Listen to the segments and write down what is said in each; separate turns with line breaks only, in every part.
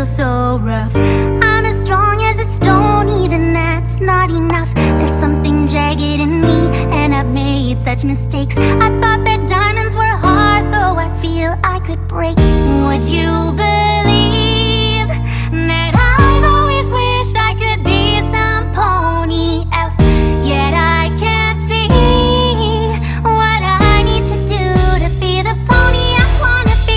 feel so rough. I'm as strong as a stone, even that's not enough. There's something jagged in me, and I've made such mistakes. I thought that diamonds were hard, though I feel I could break. Would you believe that I've always wished I could be some pony else? Yet I can't see what I need to do to be the pony I wanna be.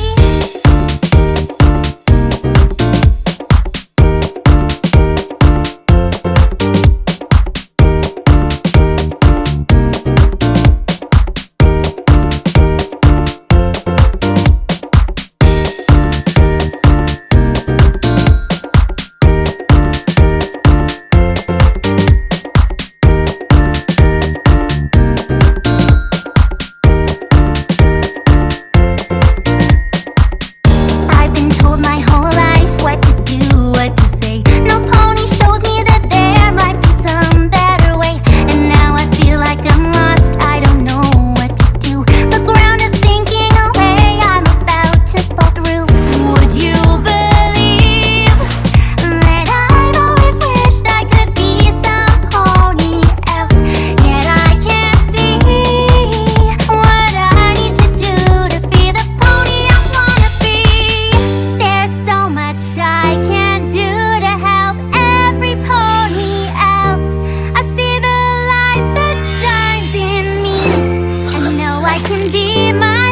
I've been told my whole life what to do, what to say. No pony showed me that there might be some better way. And now I feel like I'm lost, I don't know what to do. The ground is sinking away, I'm about to fall through. Would you believe that I've always wished I could be some pony else? Yet I can't see what I need to do to be the pony I wanna be. There's so much I can do to help every pony else. I see the light that shines in me, and know I can be my